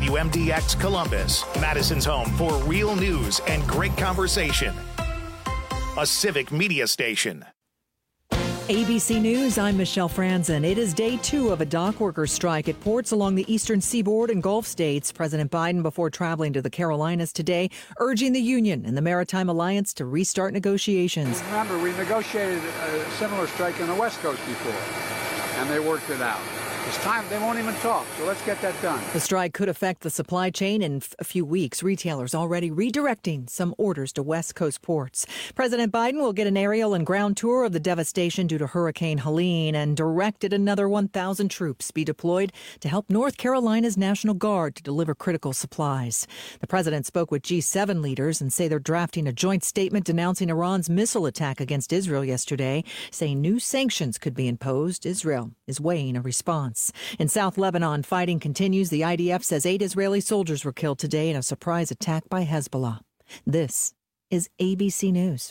WMDX Columbus, Madison's home for real news and great conversation. A civic media station. ABC News, I'm Michelle Franzen. It is day 2 of a dock workers' strike at ports along the eastern seaboard and Gulf states. President Biden, before traveling to the Carolinas today, urging the union and the Maritime Alliance to restart negotiations. Remember, we negotiated a similar strike on the West Coast before, and they worked it out. It's time. They won't even talk, so let's get that done. The strike could affect the supply chain in a few weeks. Retailers already redirecting some orders to West Coast ports. President Biden will get an aerial and ground tour of the devastation due to Hurricane Helene and directed another 1,000 troops be deployed to help North Carolina's National Guard to deliver critical supplies. The president spoke with G7 leaders and say they're drafting a joint statement denouncing Iran's missile attack against Israel yesterday, saying new sanctions could be imposed. Israel is weighing a response. In South Lebanon, fighting continues. The IDF says 8 Israeli soldiers were killed today in a surprise attack by Hezbollah. This is ABC News.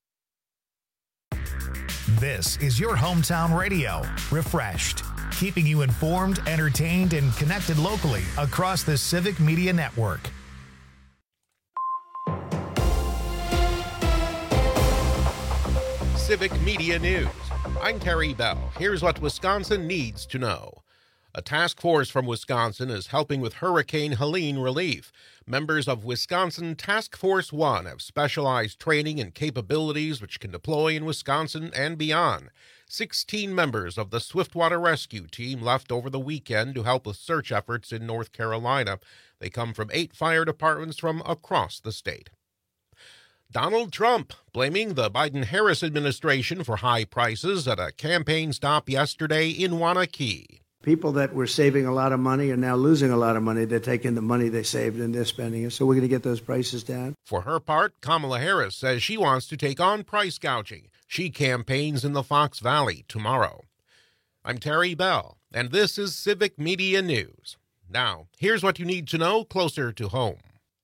This is your hometown radio, Refreshed, keeping you informed, entertained, and connected locally across the Civic Media Network. Civic Media News. I'm Terry Bell. Here's what Wisconsin needs to know. A task force from Wisconsin is helping with Hurricane Helene relief. Members of Wisconsin Task Force 1 have specialized training and capabilities which can deploy in Wisconsin and beyond. 16 members of the Swiftwater Rescue Team left over the weekend to help with search efforts in North Carolina. They come from 8 fire departments from across the state. Donald Trump blaming the Biden-Harris administration for high prices at a campaign stop yesterday in Waunakee. People that were saving a lot of money are now losing a lot of money. They're taking the money they saved and they're spending it. So we're going to get those prices down. For her part, Kamala Harris says she wants to take on price gouging. She campaigns in the Fox Valley tomorrow. I'm Terry Bell, and this is Civic Media News. Now, here's what you need to know closer to home.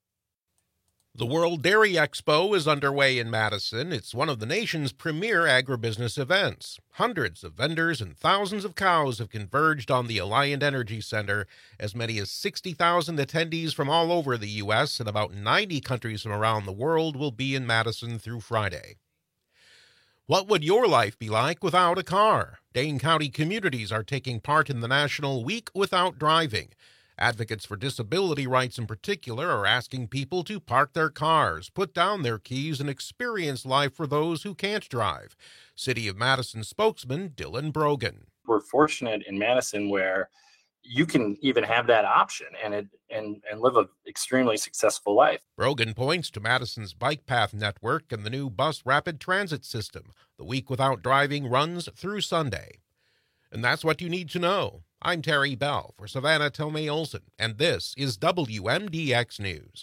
The World Dairy Expo is underway in Madison. It's one of the nation's premier agribusiness events. Hundreds of vendors and thousands of cows have converged on the Alliant Energy Center. As many as 60,000 attendees from all over the U.S. and about 90 countries from around the world will be in Madison through Friday. What would your life be like without a car? Dane County communities are taking part in the National Week Without Driving. Advocates for disability rights in particular are asking people to park their cars, put down their keys, and experience life for those who can't drive. City of Madison spokesman Dylan Brogan. We're fortunate in Madison where you can even have that option and live an extremely successful life. Brogan points to Madison's bike path network and the new bus rapid transit system. The Week Without Driving runs through Sunday. And that's what you need to know. I'm Terry Bell for Savannah Tomei Olson, and this is WMDX News.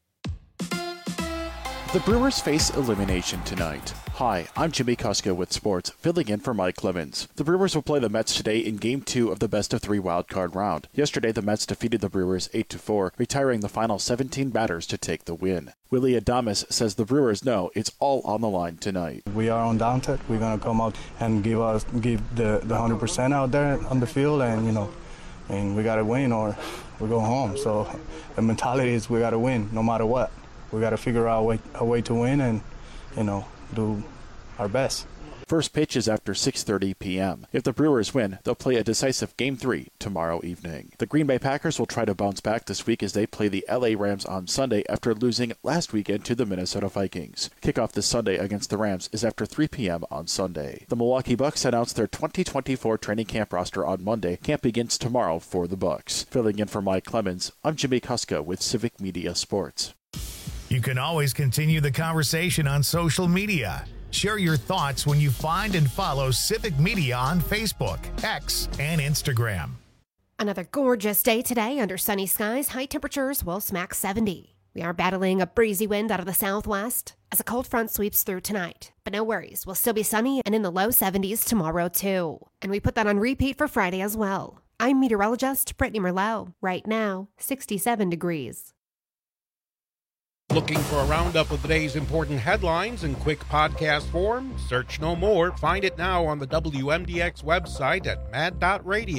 The Brewers face elimination tonight. Hi, I'm Jimmy Kuska with sports, filling in for Mike Clemens. The Brewers will play the Mets today in Game 2 of the best-of-3 wildcard round. Yesterday, the Mets defeated the Brewers 8-4, retiring the final 17 batters to take the win. Willie Adames says the Brewers know it's all on the line tonight. We are undaunted. We're going to come out and give the 100% out there on the field, and we got to win or we go home. So the mentality is we got to win no matter what. We got to figure out a way to win and, do our best. First pitch is after 6:30 p.m. If the Brewers win, they'll play a decisive Game 3 tomorrow evening. The Green Bay Packers will try to bounce back this week as they play the LA Rams on Sunday after losing last weekend to the Minnesota Vikings. Kickoff this Sunday against the Rams is after 3 p.m. on Sunday. The Milwaukee Bucks announced their 2024 training camp roster on Monday. Camp begins tomorrow for the Bucks. Filling in for Mike Clemens, I'm Jimmy Kuska with Civic Media Sports. You can always continue the conversation on social media. Share your thoughts when you find and follow Civic Media on Facebook, X, and Instagram. Another gorgeous day today under sunny skies. High temperatures will smack 70. We are battling a breezy wind out of the southwest as a cold front sweeps through tonight. But no worries, we'll still be sunny and in the low 70s tomorrow too. And we put that on repeat for Friday as well. I'm meteorologist Brittany Merlot. Right now, 67 degrees. Looking for a roundup of the day's important headlines in quick podcast form? Search no more. Find it now on the WMDX website at mad.radio.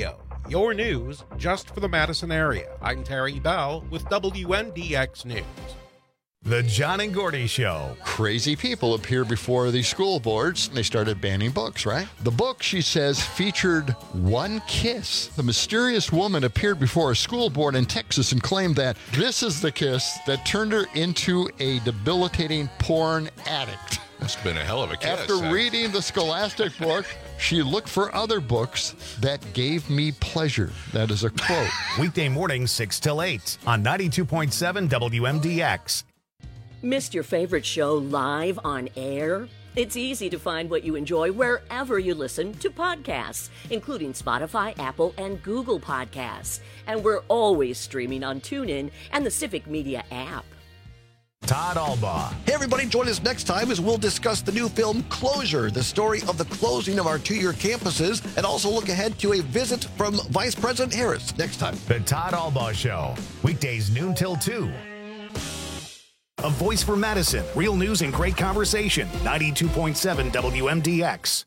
your news just for the Madison area. I'm Terry Bell with WMDX News. The John and Gordy Show. Crazy people appear before the school boards, and they started banning books, right? The book, she says, featured one kiss. The mysterious woman appeared before a school board in Texas and claimed that this is the kiss that turned her into a debilitating porn addict. That's been a hell of a kiss. After reading the Scholastic book, she looked for other books that gave me pleasure. That is a quote. Weekday mornings 6 till 8 on 92.7 WMDX. Missed your favorite show live on air? It's easy to find what you enjoy wherever you listen to podcasts, including Spotify, Apple, and Google Podcasts. And we're always streaming on TuneIn and the Civic Media app. Todd Albaugh. Hey, everybody, join us next time as we'll discuss the new film Closure, the story of the closing of our two-year campuses, and also look ahead to a visit from Vice President Harris next time. The Todd Albaugh Show, weekdays noon till 2. A voice for Madison, real news and great conversation, 92.7 WMDX.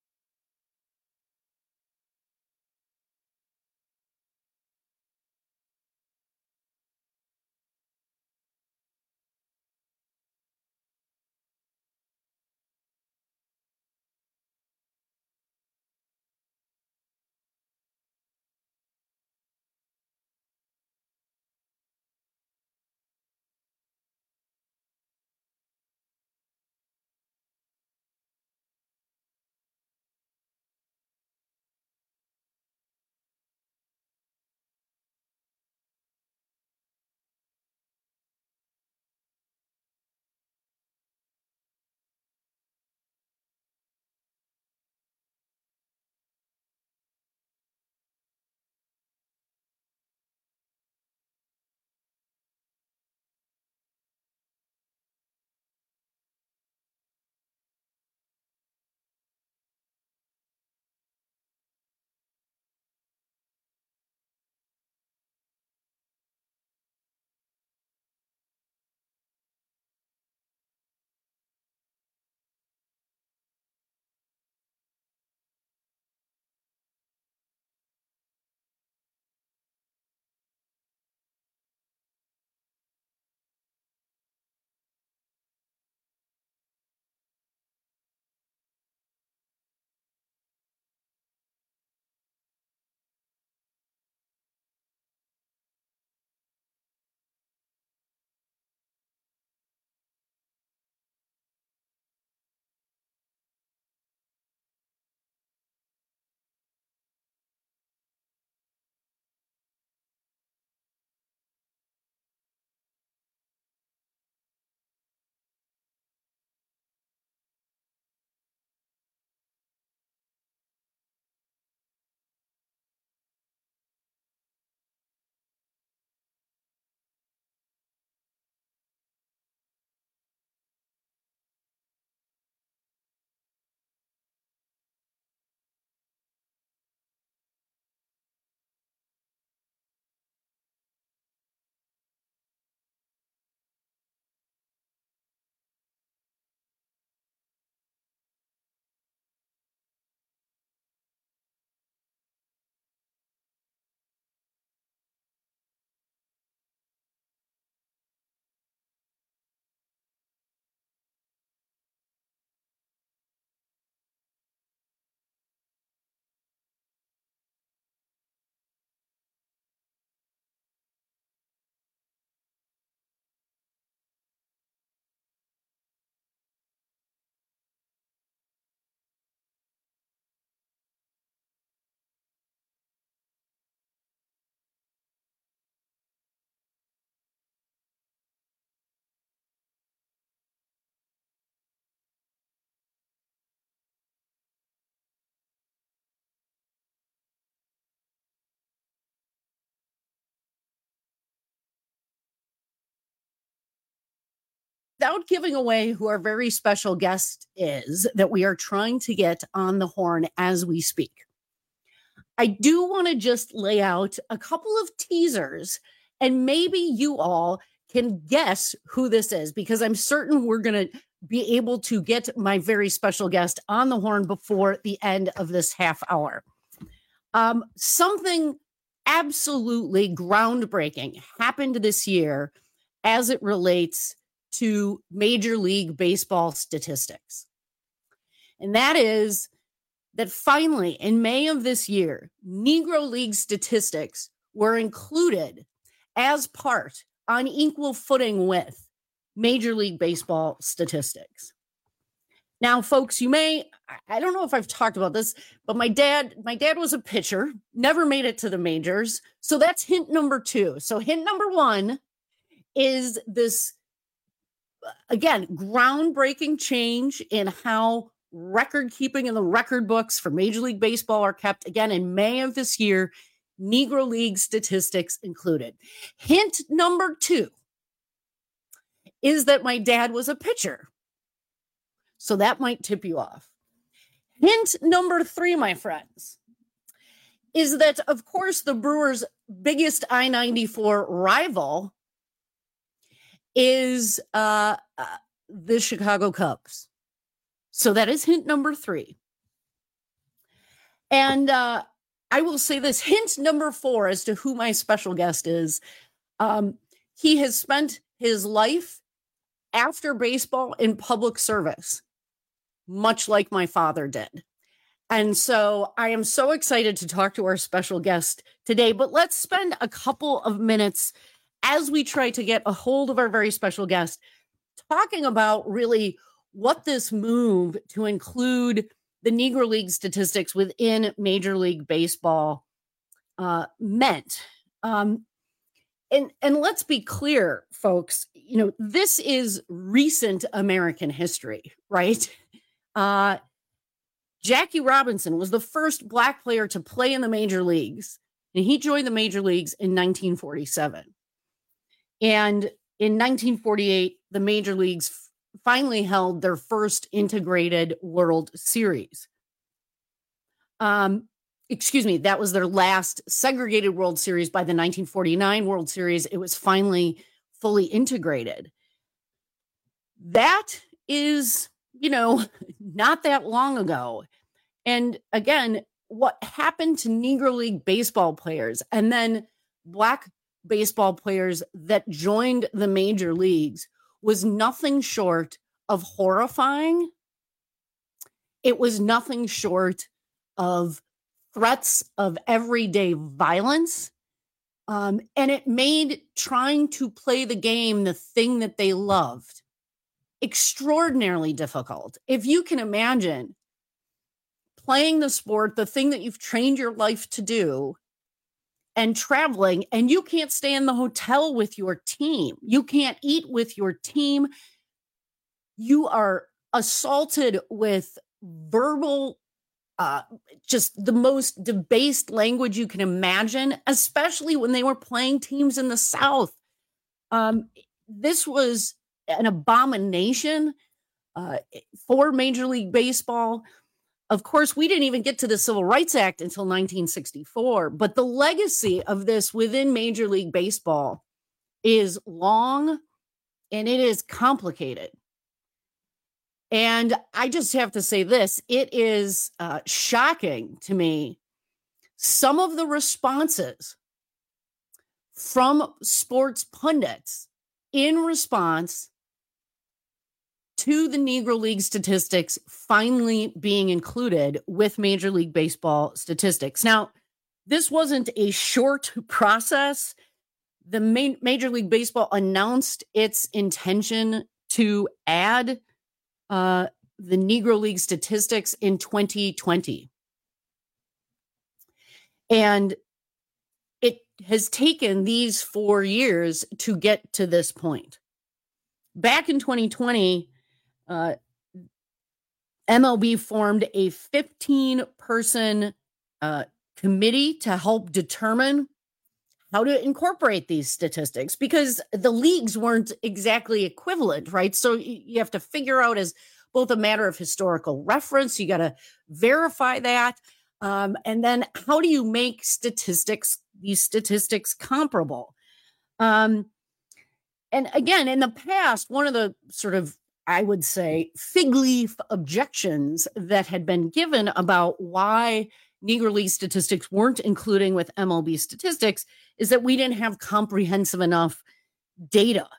Without giving away who our very special guest is that we are trying to get on the horn as we speak, I do want to just lay out a couple of teasers, and maybe you all can guess who this is, because I'm certain we're going to be able to get my very special guest on the horn before the end of this half hour. Something absolutely groundbreaking happened this year as it relates to Major League Baseball statistics. And that is that finally, in May of this year, Negro League statistics were included as part on equal footing with Major League Baseball statistics. Now, folks, I don't know if I've talked about this, but my dad was a pitcher, never made it to the majors. So that's hint number 2. So hint number 1 is this, again, groundbreaking change in how record keeping in the record books for Major League Baseball are kept. Again, in May of this year, Negro League statistics included. Hint number 2 is that my dad was a pitcher. So that might tip you off. Hint number 3, my friends, is that, of course, the Brewers' biggest I-94 rival is the Chicago Cubs. So that is hint number 3. And I will say this, hint number 4 as to who my special guest is. He has spent his life after baseball in public service, much like my father did. And so I am so excited to talk to our special guest today, but let's spend a couple of minutes as we try to get a hold of our very special guest, talking about really what this move to include the Negro League statistics within Major League Baseball meant. And let's be clear, folks, this is recent American history, right? Jackie Robinson was the first Black player to play in the major leagues, and he joined the major leagues in 1947. And in 1948, the major leagues finally held their first integrated World Series. That was their last segregated World Series. By the 1949 World Series, it was finally fully integrated. That is, not that long ago. And again, what happened to Negro League baseball players and then Black baseball players that joined the major leagues was nothing short of horrifying. It was nothing short of threats of everyday violence. And it made trying to play the game, the thing that they loved, extraordinarily difficult. If you can imagine playing the sport, the thing that you've trained your life to do, and traveling, and you can't stay in the hotel with your team. You can't eat with your team. You are assaulted with verbal, just the most debased language you can imagine, especially when they were playing teams in the South. This was an abomination for Major League Baseball. Of course, we didn't even get to the Civil Rights Act until 1964, but the legacy of this within Major League Baseball is long and it is complicated. And I just have to say this, it is shocking to me, some of the responses from sports pundits in response to the Negro League statistics finally being included with Major League Baseball statistics. Now, this wasn't a short process. The Major League Baseball announced its intention to add the Negro League statistics in 2020. And it has taken these 4 years to get to this point. Back in 2020, MLB formed a 15-person committee to help determine how to incorporate these statistics, because the leagues weren't exactly equivalent, right? So you have to figure out, as both a matter of historical reference, you got to verify that. And then how do you make these statistics comparable? And again, in the past, one of the sort of, I would say, fig leaf objections that had been given about why Negro League statistics weren't including with MLB statistics is that we didn't have comprehensive enough data.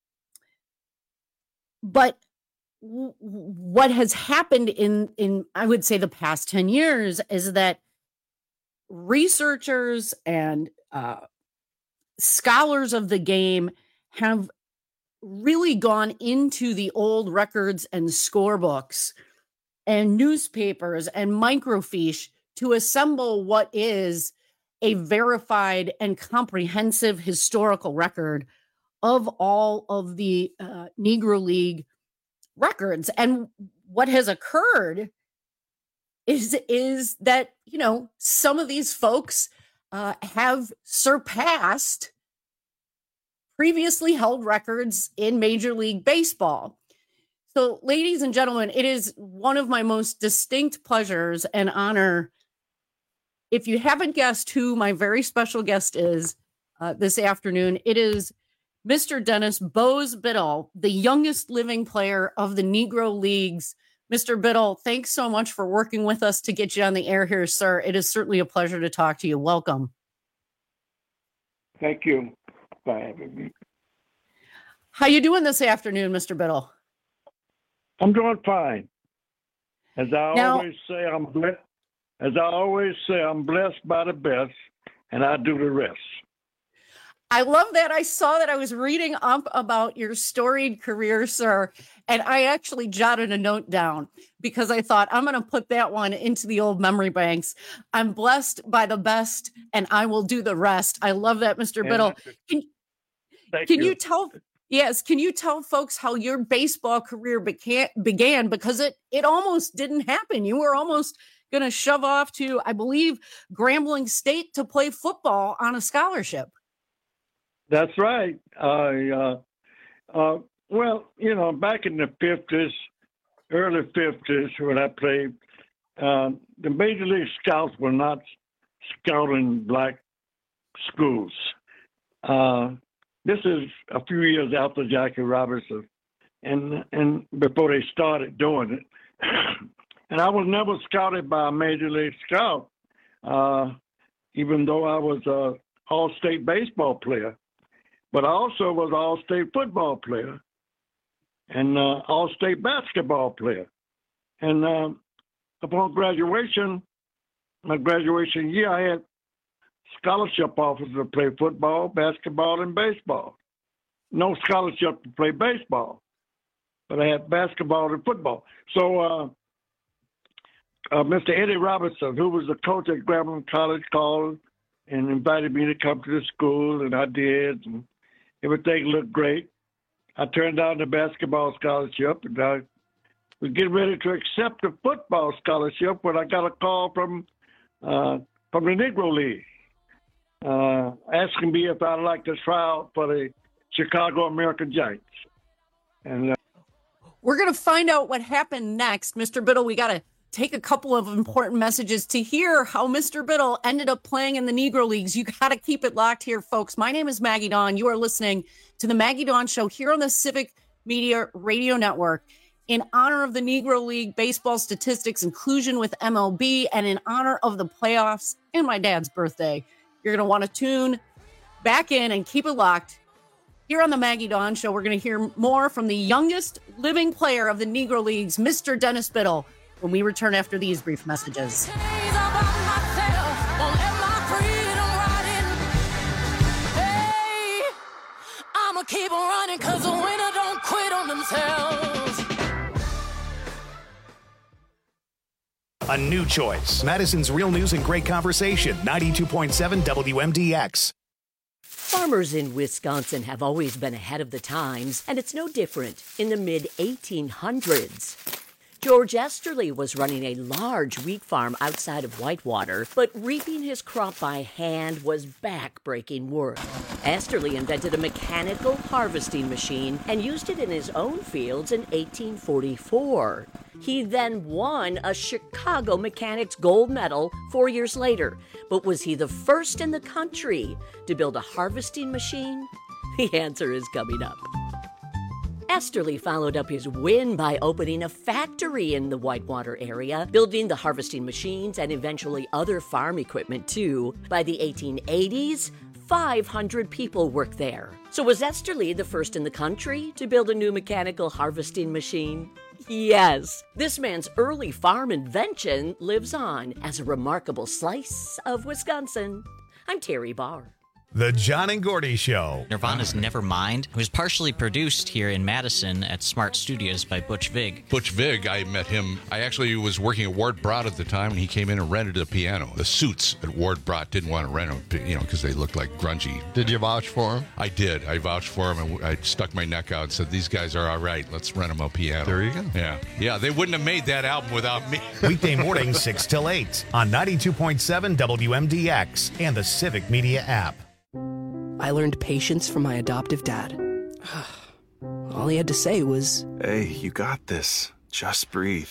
But what has happened in I would say the past 10 years is that researchers and scholars of the game have really gone into the old records and scorebooks and newspapers and microfiche to assemble what is a verified and comprehensive historical record of all of the Negro League records. And what has occurred is that, you know, some of these folks have surpassed previously held records in Major League Baseball. So, ladies and gentlemen, it is one of my most distinct pleasures and honor. If you haven't guessed who my very special guest is this afternoon, it is Mr. Dennis Bose Biddle, the youngest living player of the Negro Leagues. Mr. Biddle, thanks so much for working with us to get you on the air here, sir. It is certainly a pleasure to talk to you. Welcome. Thank you for having me. How you doing this afternoon, Mr. Biddle? I'm doing fine. As I always say, I'm blessed by the best, and I do the rest. I love that. I saw that. I was reading up about your storied career, sir, and I actually jotted a note down because I thought I'm going to put that one into the old memory banks. I'm blessed by the best, and I will do the rest. I love that, Mr. Biddle. Can you tell? Yes, can you tell folks how your baseball career began? Because it almost didn't happen. You were almost going to shove off to, I believe, Grambling State to play football on a scholarship. That's right. Well, you know, back in the 50s, early 50s, when I played, the Major League Scouts were not scouting black schools. This is a few years after Jackie Robinson, and before they started doing it. And I was never scouted by a Major League Scout, even though I was an all-state baseball player. But I also was an all-state football player and all-state basketball player. And upon graduation, my graduation year, I had scholarship offers to play football, basketball, and baseball. No scholarship to play baseball, but I had basketball and football. So Mr. Eddie Robinson, who was the coach at Grambling College, called and invited me to come to the school, and I did. And everything looked great. I turned down the basketball scholarship, and I was getting ready to accept the football scholarship when I got a call from the Negro League, asking me if I'd like to try out for the Chicago American Giants. And we're going to find out what happened next. Mr. Biddle, we got to take a couple of important messages to hear how Mr. Biddle ended up playing in the Negro Leagues. You got to keep it locked here, folks. My name is Maggie Dawn. You are listening to the Maggie Dawn Show here on the Civic Media Radio Network. In honor of the Negro League baseball statistics inclusion with MLB and in honor of the playoffs and my dad's birthday, you're going to want to tune back in and keep it locked. Here on the Maggie Dawn Show, we're going to hear more from the youngest living player of the Negro Leagues, Mr. Dennis Biddle, when we return after these brief messages. I'ma keep on running because the winner don't quit on themselves. A new choice. Madison's Real News and Great Conversation, 92.7 WMDX. Farmers in Wisconsin have always been ahead of the times, and it's no different in the mid-1800s. George Esterly was running a large wheat farm outside of Whitewater, but reaping his crop by hand was back-breaking work. Esterly invented a mechanical harvesting machine and used it in his own fields in 1844. He then won a Chicago Mechanics Gold Medal 4 years later. But was he the first in the country to build a harvesting machine? The answer is coming up. Esterly followed up his win by opening a factory in the Whitewater area, building the harvesting machines and eventually other farm equipment too. By the 1880s, 500 people worked there. So was Esterly the first in the country to build a new mechanical harvesting machine? Yes. This man's early farm invention lives on as a remarkable slice of Wisconsin. I'm Terry Barr. The John and Gordy Show. Nirvana's Nevermind was partially produced here in Madison at Smart Studios by Butch Vig. Butch Vig, I met him. I actually was working at Ward Brott at the time, and he came in and rented a piano. The suits at Ward Brott didn't want to rent them, because they looked like grungy. Did you vouch for him? I did. I vouched for him, and I stuck my neck out and said, these guys are all right. Let's rent them a piano. There you go. Yeah, they wouldn't have made that album without me. Weekday mornings 6 till 8 on 92.7 WMDX and the Civic Media app. I learned patience from my adoptive dad. All he had to say was, "Hey, you got this. Just breathe."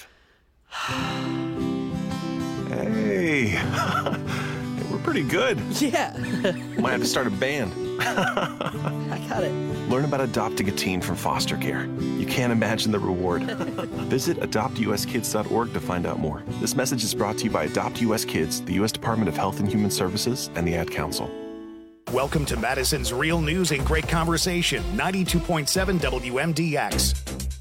Hey, we're pretty good. Yeah. Might have to start a band. I got it. Learn about adopting a teen from foster care. You can't imagine the reward. Visit adoptuskids.org to find out more. This message is brought to you by Adopt US Kids, the U.S. Department of Health and Human Services, and the Ad Council. Welcome to Madison's Real News and Great Conversation, 92.7 WMDX.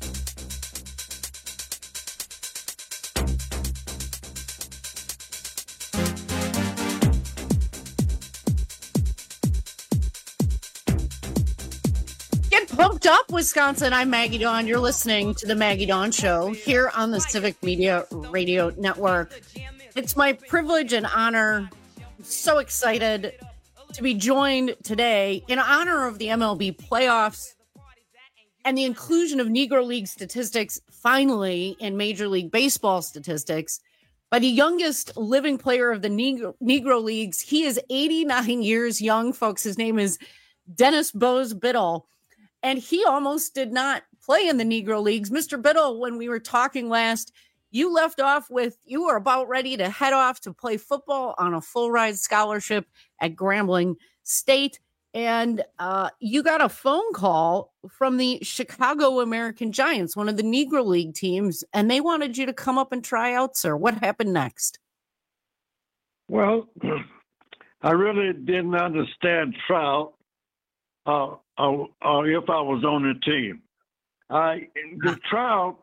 Get pumped up, Wisconsin. I'm Maggie Dawn. You're listening to The Maggie Dawn Show here on the Civic Media Radio Network. It's my privilege and honor. I'm so excited to be joined today in honor of the MLB playoffs and the inclusion of Negro League statistics finally in Major League Baseball statistics by the youngest living player of the Negro Leagues. He is 89 years young, folks. His name is Dennis Bose Biddle, and he almost did not play in the Negro Leagues. Mr. Biddle, when we were talking last, you left off with you were about ready to head off to play football on a full ride scholarship at Grambling State. And you got a phone call from the Chicago American Giants, one of the Negro League teams, and they wanted you to come up and try out, sir. What happened next? Well, I really didn't understand trout or if I was on the team. The trout...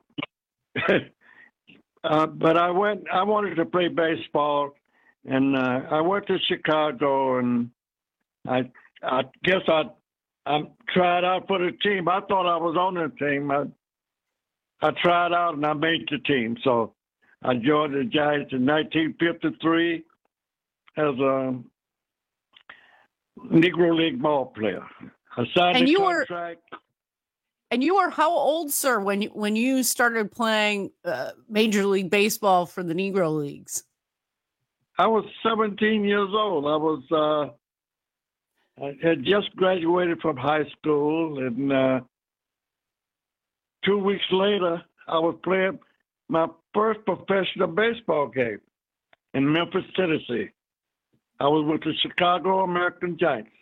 but I wanted to play baseball, and I went to Chicago, and I guess I tried out for the team. I thought I was on the team. I tried out, and I made the team. So I joined the Giants in 1953 as a Negro League ball player. I signed a contract. And you were how old, sir, when you started playing Major League Baseball for the Negro Leagues? I was 17 years old. I had just graduated from high school, and 2 weeks later, I was playing my first professional baseball game in Memphis, Tennessee. I was with the Chicago American Giants.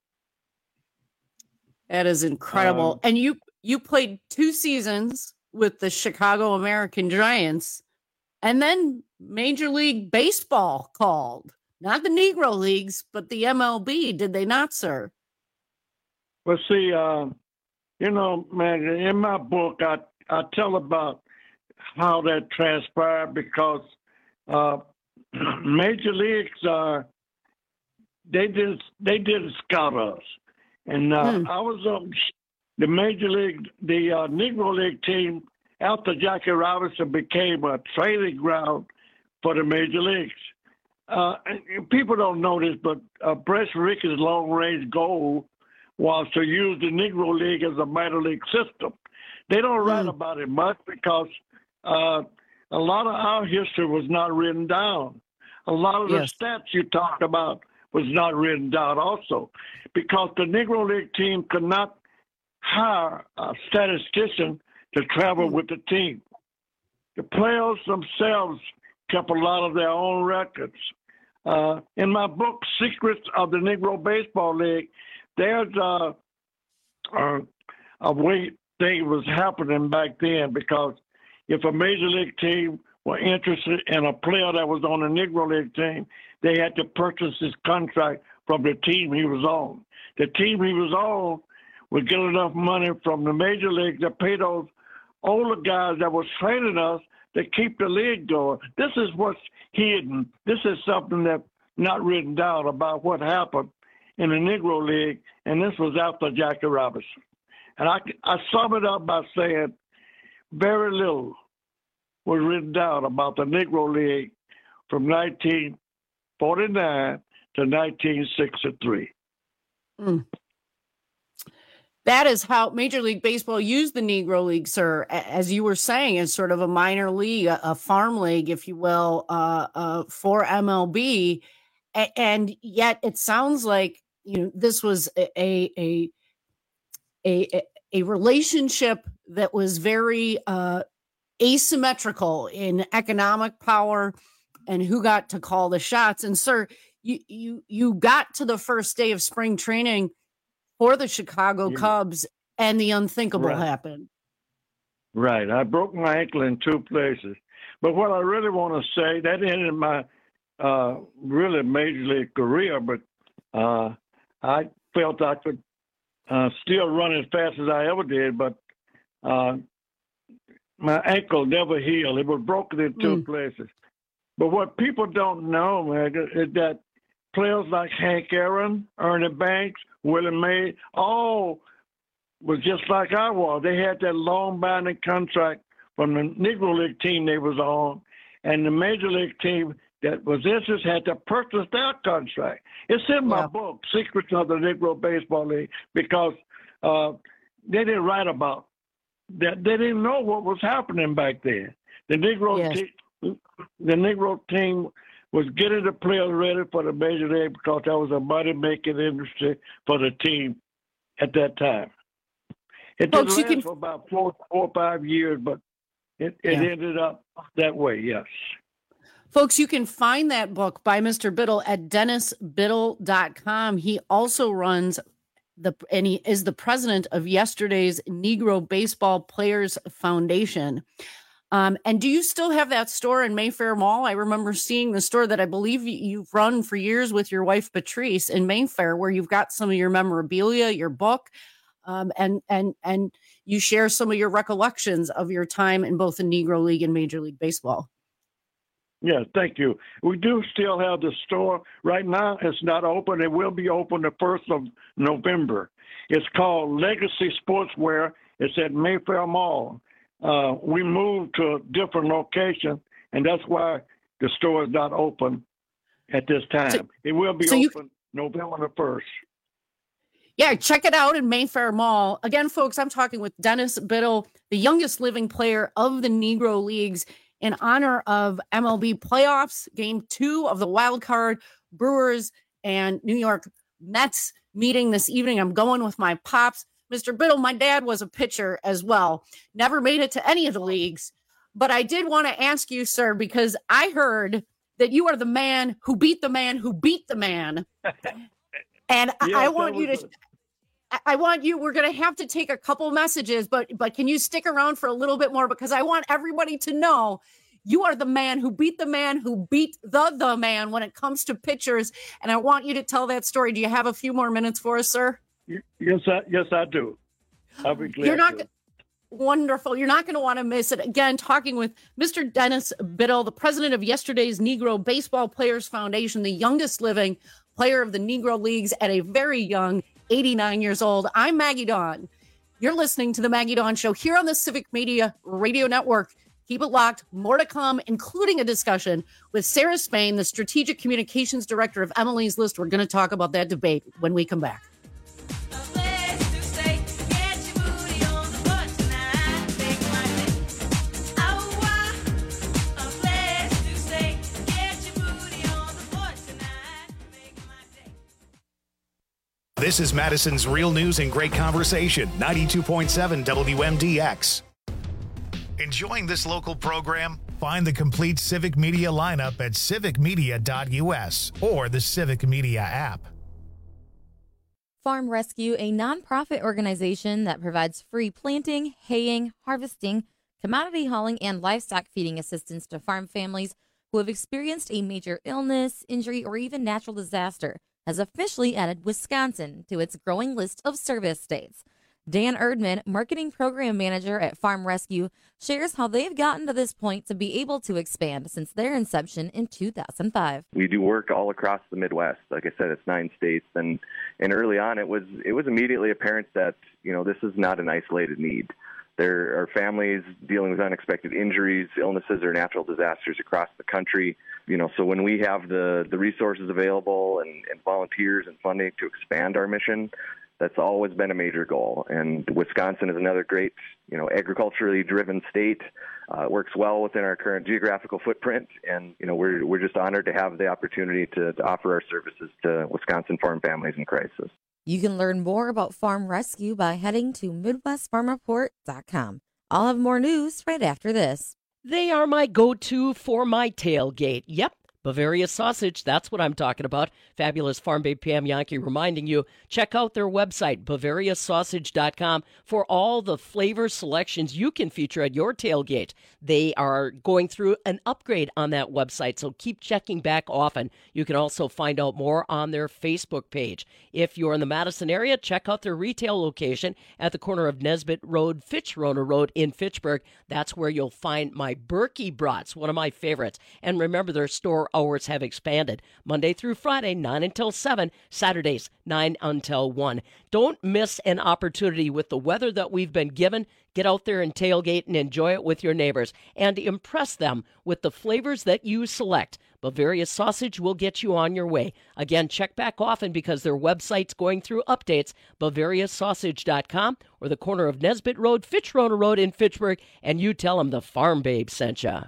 That is incredible. And you played 2 seasons with the Chicago American Giants, and then Major League Baseball called. Not the Negro Leagues, but the MLB. Did they not, sir? Well, see, man, in my book, I tell about how that transpired because Major Leagues, they didn't scout us. And I was on the Major League, the Negro League team, after Jackie Robinson became a training ground for the Major Leagues. And people don't know this, but Brett Rickett's long-range goal was to use the Negro League as a minor league system. They don't write about it much because a lot of our history was not written down. A lot of the stats you talked about was not written down also because the Negro League team could not hire a statistician to travel with the team. The players themselves kept a lot of their own records. In my book, Secrets of the Negro Baseball League, there's a way thing was happening back then, because if a major league team were interested in a player that was on a Negro League team, they had to purchase his contract from the team he was on. The team he was on would get enough money from the major league to pay those older guys that was training us to keep the league going. This is what's hidden. This is something that's not written down about what happened in the Negro League, and this was after Jackie Robinson. And I sum it up by saying very little was written down about the Negro League from 1949 to 1963. That is how Major League Baseball used the Negro League, sir, as you were saying, as sort of a minor league, a farm league, if you will, for MLB. And yet it sounds like, this was a relationship that was very asymmetrical in economic power and who got to call the shots. And sir, you got to the first day of spring training for the Chicago Cubs, and the unthinkable happened. Right. I broke my ankle in 2 places. But what I really want to say, that ended my really major league career, but I felt I could still run as fast as I ever did, but my ankle never healed. It was broken in 2 places. But what people don't know, man, is that players like Hank Aaron, Ernie Banks, Willie Mays, all was just like I was. They had that long binding contract from the Negro League team they was on, and the Major League team that was interested had to purchase their contract. It's in my book, Secrets of the Negro Baseball League, because they didn't write about that. They didn't know what was happening back then. The Negro team was getting the players ready for the Major League because that was a money-making industry for the team at that time. It didn't last for about 4 or 5 years, but it ended up that way, yes. Folks, you can find that book by Mr. Biddle at DennisBiddle.com. He also runs and he is the president of yesterday's Negro Baseball Players Foundation. And do you still have that store in Mayfair Mall? I remember seeing the store that I believe you've run for years with your wife, Patrice, in Mayfair, where you've got some of your memorabilia, your book, and you share some of your recollections of your time in both the Negro League and Major League Baseball. Yeah, thank you. We do still have the store. Right now, it's not open. It will be open the 1st of November. It's called Legacy Sportswear. It's at Mayfair Mall. We moved to a different location, and that's why the store is not open at this time. It will be open November the 1st. Yeah, check it out in Mayfair Mall. Again, folks, I'm talking with Dennis Biddle, the youngest living player of the Negro Leagues, in honor of MLB playoffs, Game 2 of the wild card, Brewers and New York Mets meeting this evening. I'm going with my pops. Mr. Biddle, my dad was a pitcher as well. Never made it to any of the leagues. But I did want to ask you, sir, because I heard that you are the man who beat the man who beat the man. And I want you to... we're going to have to take a couple messages, but can you stick around for a little bit more? Because I want everybody to know you are the man who beat the the man when it comes to pitchers. And I want you to tell that story. Do you have a few more minutes for us, sir? Yes, I do. I'll be glad Wonderful. You're not going to want to miss it. Again, talking with Mr. Dennis Biddle, the president of yesterday's Negro Baseball Players Foundation, the youngest living player of the Negro Leagues at a very young 89 years old. I'm Maggie Dawn. You're listening to the Maggie Dawn Show here on the Civic Media Radio Network. Keep it locked. More to come, including a discussion with Sarah Spain, the Strategic Communications Director of Emily's List. We're going to talk about that debate when we come back. This is Madison's Real News and Great Conversation, 92.7 WMDX. Enjoying this local program? Find the complete Civic Media lineup at civicmedia.us or the Civic Media app. Farm Rescue, a nonprofit organization that provides free planting, haying, harvesting, commodity hauling, and livestock feeding assistance to farm families who have experienced a major illness, injury, or even natural disaster, has officially added Wisconsin to its growing list of service states. Dan Erdman, Marketing Program Manager at Farm Rescue, shares how they've gotten to this point to be able to expand since their inception in 2005. We do work all across the Midwest. Like I said, it's 9 states. And early on, it was immediately apparent that, this is not an isolated need. There are families dealing with unexpected injuries, illnesses, or natural disasters across the country. So when we have the resources available and volunteers and funding to expand our mission, that's always been a major goal. And Wisconsin is another great, agriculturally driven state. It works well within our current geographical footprint. And, we're just honored to have the opportunity to offer our services to Wisconsin farm families in crisis. You can learn more about Farm Rescue by heading to MidwestFarmReport.com. I'll have more news right after this. They are my go-to for my tailgate. Yep. Bavaria Sausage, that's what I'm talking about. Fabulous Farm Babe Pam Yankee reminding you, check out their website, BavariaSausage.com, for all the flavor selections you can feature at your tailgate. They are going through an upgrade on that website, so keep checking back often. You can also find out more on their Facebook page. If you're in the Madison area, check out their retail location at the corner of Nesbitt Road, Fitchrona Road in Fitchburg. That's where you'll find my Berkey brats, one of my favorites. And remember, their store hours have expanded. Monday through Friday, 9 until 7. Saturdays, 9 until 1. Don't miss an opportunity with the weather that we've been given. Get out there and tailgate and enjoy it with your neighbors and impress them with the flavors that you select. Bavaria Sausage will get you on your way. Again, check back often because their website's going through updates, BavariaSausage.com or the corner of Nesbitt Road, Fitchrona Road in Fitchburg, and you tell them the Farm Babe sent ya.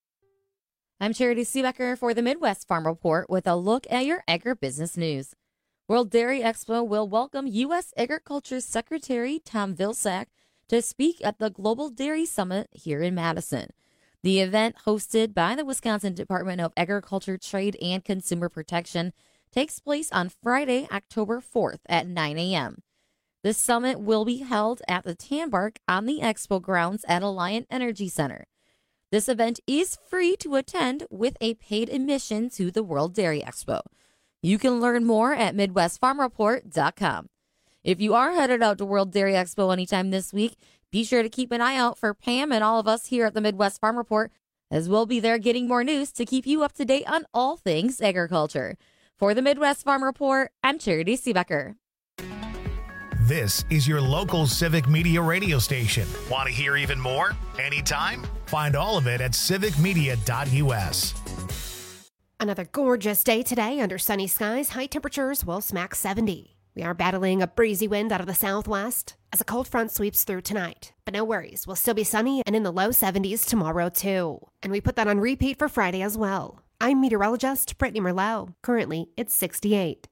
I'm Charity Seebecker for the Midwest Farm Report with a look at your agribusiness news. World Dairy Expo will welcome U.S. Agriculture Secretary Tom Vilsack to speak at the Global Dairy Summit here in Madison. The event, hosted by the Wisconsin Department of Agriculture, Trade, and Consumer Protection, takes place on Friday, October 4th at 9 a.m. The summit will be held at the Tanbark on the Expo grounds at Alliant Energy Center. This event is free to attend with a paid admission to the World Dairy Expo. You can learn more at MidwestFarmReport.com. If you are headed out to World Dairy Expo anytime this week, be sure to keep an eye out for Pam and all of us here at the Midwest Farm Report, as we'll be there getting more news to keep you up to date on all things agriculture. For the Midwest Farm Report, I'm Charity Seebecker. This is your local civic media radio station. Want to hear even more? Anytime? Find all of it at civicmedia.us. Another gorgeous day today under sunny skies. High temperatures will smack 70. We are battling a breezy wind out of the southwest as a cold front sweeps through tonight. But no worries, we'll still be sunny and in the low 70s tomorrow too. And we put that on repeat for Friday as well. I'm meteorologist Brittany Merlot. Currently, it's 68.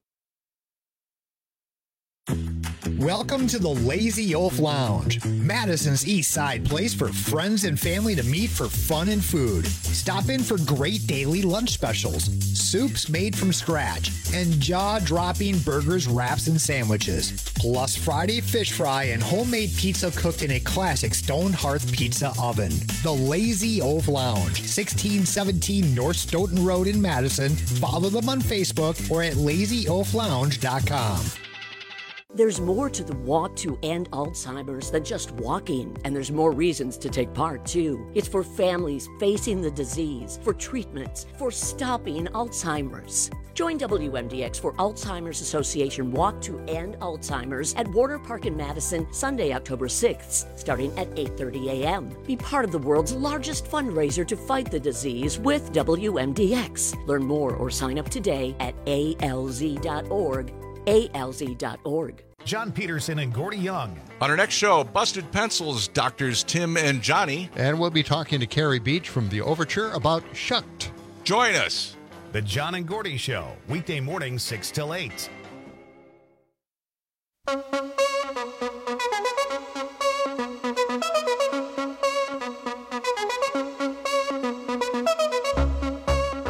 Welcome to the Lazy Oaf Lounge, Madison's East Side place for friends and family to meet for fun and food. Stop in for great daily lunch specials, soups made from scratch, and jaw-dropping burgers, wraps, and sandwiches. Plus Friday fish fry and homemade pizza cooked in a classic stone hearth pizza oven. The Lazy Oaf Lounge, 1617 North Stoughton Road in Madison. Follow them on Facebook or at lazyoaflounge.com. There's more to the Walk to End Alzheimer's than just walking, and there's more reasons to take part, too. It's for families facing the disease, for treatments, for stopping Alzheimer's. Join WMDX for Alzheimer's Association Walk to End Alzheimer's at Warner Park in Madison, Sunday, October 6th, starting at 8:30 a.m. Be part of the world's largest fundraiser to fight the disease with WMDX. Learn more or sign up today at alz.org. alz.org. John Peterson and Gordy Young. On our next show, Busted Pencils, Doctors Tim and Johnny. And we'll be talking to Carrie Beach from The Overture about Shucked. Join us. The John and Gordy Show, weekday mornings 6 till 8.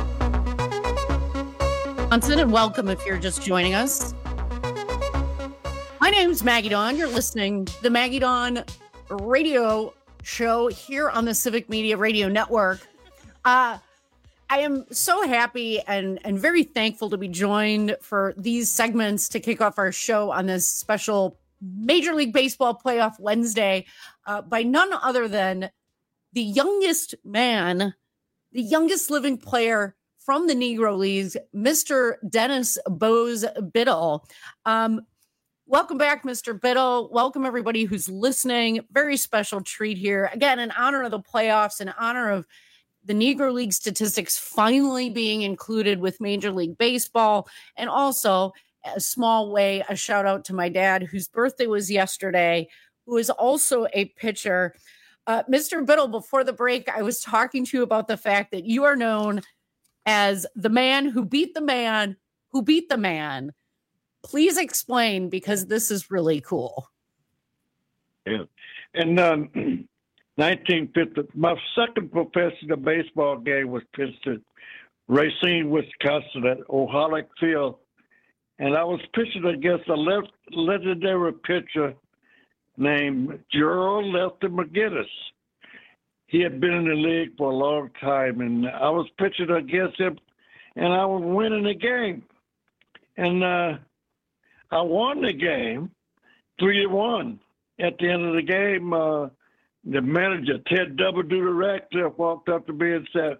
And welcome if you're just joining us. My name's Maggie Dawn. You're listening to the Maggie Dawn radio show here on the Civic Media Radio Network. I am so happy and very thankful to be joined for these segments to kick off our show on this special Major League Baseball Playoff Wednesday by none other than the youngest man, the youngest living player from the Negro Leagues, Mr. Dennis Bose Biddle. Welcome back, Mr. Biddle. Welcome, everybody who's listening. Very special treat here. Again, in honor of the playoffs, in honor of the Negro League statistics finally being included with Major League Baseball, and also a small way, a shout out to my dad, whose birthday was yesterday, who is also a pitcher. Mr. Biddle, before the break, I was talking to you about the fact that you are known as the man who beat the man who beat the man. Please explain, because this is really cool. Yeah. In 1950, my second professional baseball game was pitched at Racine, Wisconsin at O'Hallock Field. And I was pitching against a legendary pitcher named Gerald Lefty McGinnis. He had been in the league for a long time, and I was pitching against him, and I was winning the game. And I won the game 3-1. At the end of the game, the manager, Ted W. Ratcliffe, walked up to me and said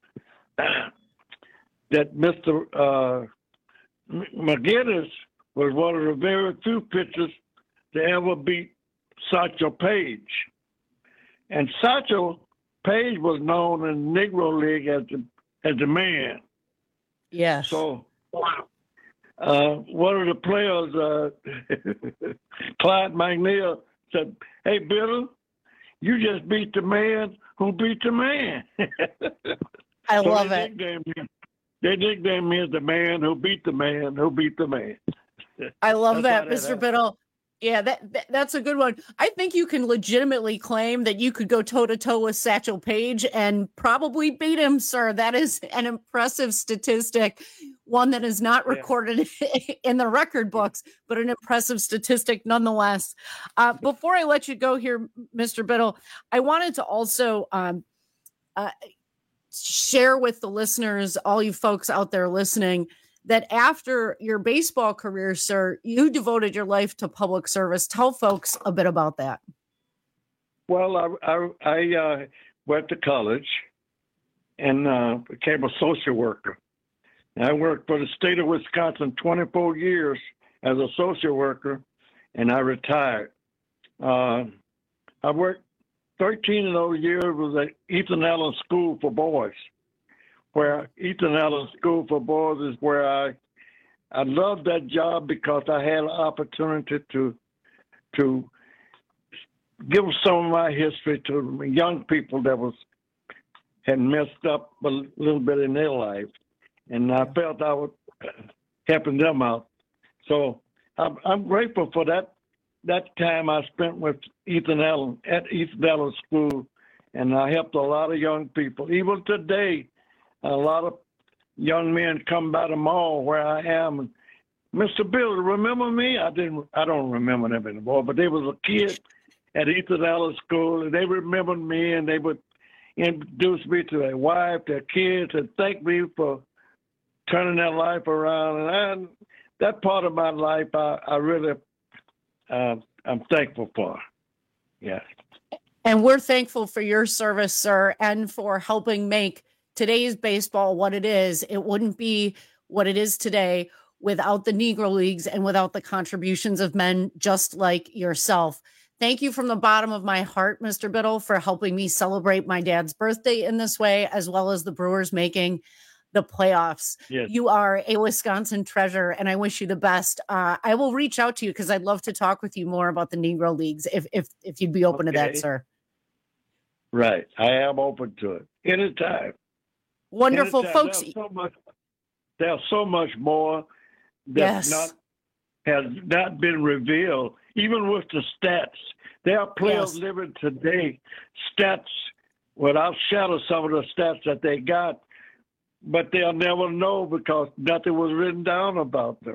that Mr. McGinnis was one of the very few pitchers to ever beat Satchel Paige. And Satchel Paige was known in the Negro League as the man. Yes. So one of the players, Clyde McNeil, said, "Hey, Biddle, you just beat the man who beat the man." I love it. They nicknamed me as the man who beat the man who beat the man. I love that, Mr. Biddle. Yeah, that's a good one. I think you can legitimately claim that you could go toe-to-toe with Satchel Paige and probably beat him, sir. That is an impressive statistic, one that is not recorded in the record books, but an impressive statistic nonetheless. Before I let you go here, Mr. Biddle, I wanted to also share with the listeners, all you folks out there listening, that after your baseball career, sir, you devoted your life to public service. Tell folks a bit about that. Well, I went to college and became a social worker. I worked for the state of Wisconsin 24 years as a social worker, and I retired. I worked 13 of those years was at Ethan Allen School for Boys, where Ethan Allen School for Boys is where I loved that job because I had an opportunity to give some of my history to young people that had messed up a little bit in their life, and I felt I was helping them out. So I'm grateful for that time I spent with Ethan Allen at Ethan Allen School, and I helped a lot of young people. Even today, a lot of young men come by the mall where I am. And, Mr. Bill, remember me? I don't remember them anymore, but they was a kid at Ethan Allen School, and they remembered me, and they would introduce me to their wife, their kids, and thank me for turning their life around. And that part of my life, I really, I'm thankful for. Yeah. And we're thankful for your service, sir, and for helping make today's baseball what it is. It wouldn't be what it is today without the Negro Leagues and without the contributions of men just like yourself. Thank you from the bottom of my heart, Mr. Biddle, for helping me celebrate my dad's birthday in this way, as well as the Brewers making the playoffs. Yes. You are a Wisconsin treasure, and I wish you the best. I will reach out to you because I'd love to talk with you more about the Negro Leagues if you'd be open to that, sir. Right. I am open to it. Anytime. Wonderful, folks. There's so much more that has not been revealed, even with the stats. There are players living today, stats, without shadow some of the stats that they got, but they'll never know because nothing was written down about them.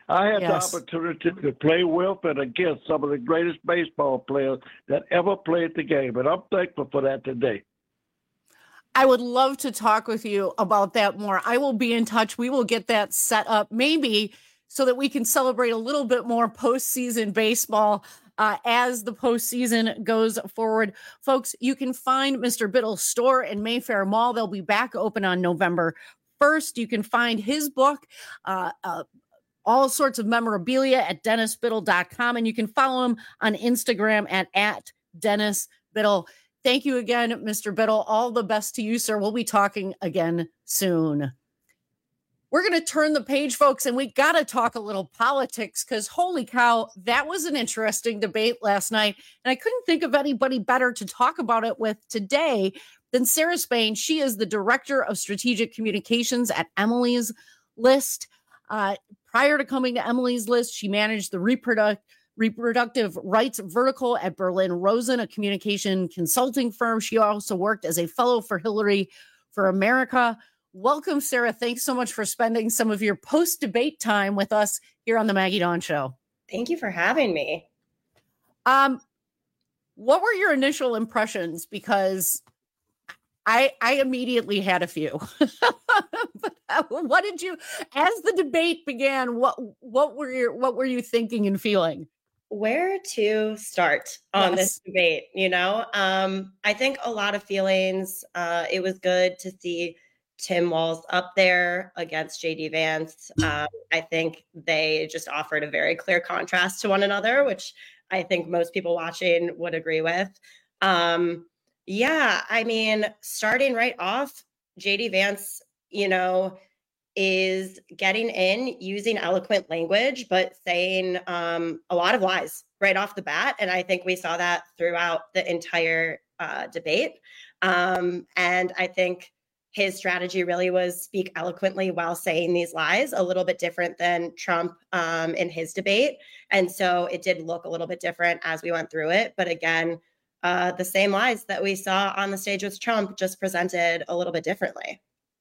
I had Yes. the opportunity to play with and against some of the greatest baseball players that ever played the game, and I'm thankful for that today. I would love to talk with you about that more. I will be in touch. We will get that set up, maybe so that we can celebrate a little bit more postseason baseball as the postseason goes forward. Folks, you can find Mr. Biddle's store in Mayfair Mall. They'll be back open on November 1st. You can find his book, all sorts of memorabilia at DennisBiddle.com, and you can follow him on Instagram at Dennis Biddle. Thank you again, Mr. Biddle. All the best to you, sir. We'll be talking again soon. We're going to turn the page, folks, and we got to talk a little politics because holy cow, that was an interesting debate last night. And I couldn't think of anybody better to talk about it with today than Sarah Spain. She is the Director of Strategic Communications at Emily's List. Prior to coming to Emily's List, she managed the reproductive rights vertical at Berlin Rosen, a communication consulting firm. She also worked as a fellow for Hillary for America. Welcome, Sarah. Thanks so much for spending some of your post-debate time with us here on the Maggie Dawn Show. Thank you for having me. What were your initial impressions? Because I immediately had a few. But what did you, as the debate began, what were you thinking and feeling? Where to start on this debate? I think a lot of feelings. It was good to see Tim Walz up there against JD Vance. I think they just offered a very clear contrast to one another, which I think most people watching would agree with. Starting right off, JD Vance, is getting in, using eloquent language, but saying a lot of lies right off the bat. And I think we saw that throughout the entire debate. And I think his strategy really was speak eloquently while saying these lies, a little bit different than Trump in his debate. And so it did look a little bit different as we went through it. But again, the same lies that we saw on the stage with Trump, just presented a little bit differently.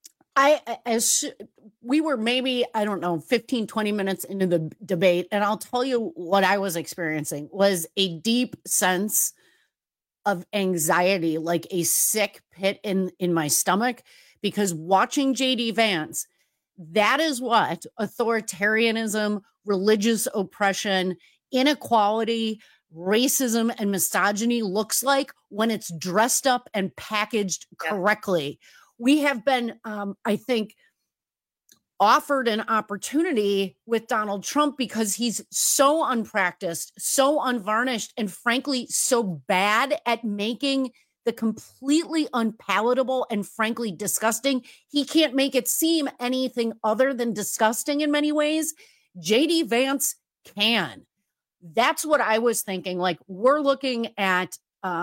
We were maybe, 15, 20 minutes into the debate. And I'll tell you what I was experiencing was a deep sense of anxiety, like a sick pit in my stomach, because watching JD Vance, that is what authoritarianism, religious oppression, inequality, racism, and misogyny looks like when it's dressed up and packaged correctly. We have been, I think, offered an opportunity with Donald Trump because he's so unpracticed, so unvarnished, and frankly, so bad at making the completely unpalatable and frankly disgusting. He can't make it seem anything other than disgusting in many ways. JD Vance can. That's what I was thinking. Like, we're looking at